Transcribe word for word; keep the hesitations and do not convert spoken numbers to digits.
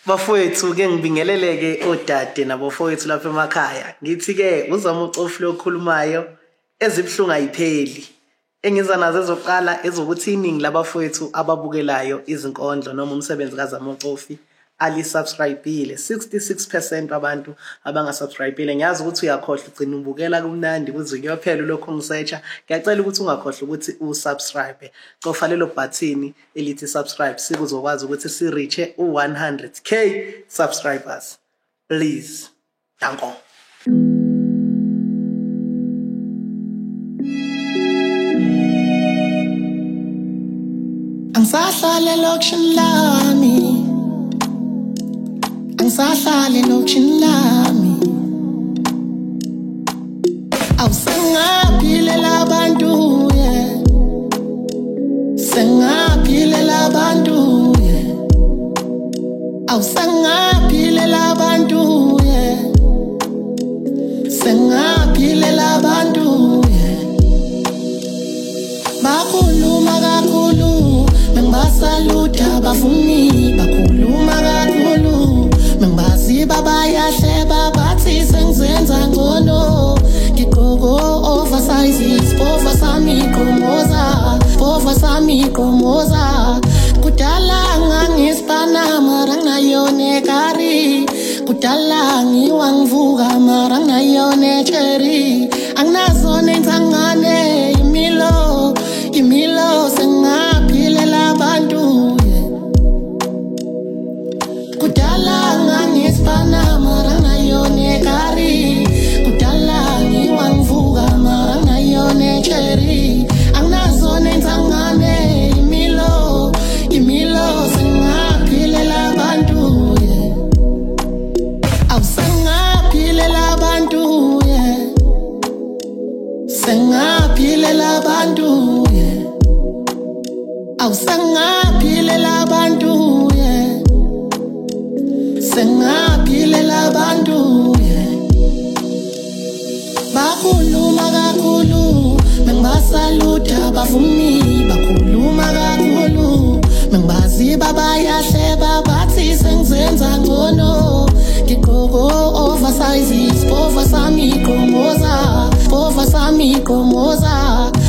Bafowethu ke ngibingeleleke odade nabafowethu lapha emakhaya. Ngithi ke uzama ucofu lokhulumayo ezibhlungu ayipheli. Engiza nazo ezoqala ezokuthi iningi labafowethu ababukelayo izinkondlo noma umsebenzi kaZama uCofi ali subscribeile. sixty-six percent abantu abangasubscribeile. Ngiyazi ukuthi uyakhohlwa ugcina ubukela kumnandi kuze kuyophela lokho ngisearcha. Ngiyacela ukuthi ungakhohlwa ukuthi usubscribe. Cofa lelo button elithi subscribe sikuzokwazi ukuthi si reach u one hundred K subscribers. Please. Danko. Angisahlale lokshin lami Angisahlale lokshin lami Awusengaphile labantu yeah Sengaphile labantu yeah Awusengaphile labantu yeah Sengaphile labantu yeah Bakhuluma kakhulu Mengibasaluda bafuni bakhuluma kakhulu Mengibazi babayahle babathi sengizenza ngcono Ngigqoko oversizes pova sami qomoza pova sami qomoza Kudala ngangisipana mara ngayone kari Kudala ngiwa ngivuka mara ngayone cherry Anginazone intangane imilo imilo sengaphile labantu Kudala ngangisipana mara ngayone kari Kudala ngiwa ngivuka mara ngayone cherry Anginazone intangane imilo imilo sengaphile labantu Awusengaphile labantu Sengaphile labantu Awusengaphile labantu Sengaphile labantu Bakhuluma kakhulu Mengibasaluda bafuni bakhuluma kakhulu Mengibazi babayahle babathi sengizenza ngcono Ngigqoko oversizes pova sami qomoza pova sami qomoza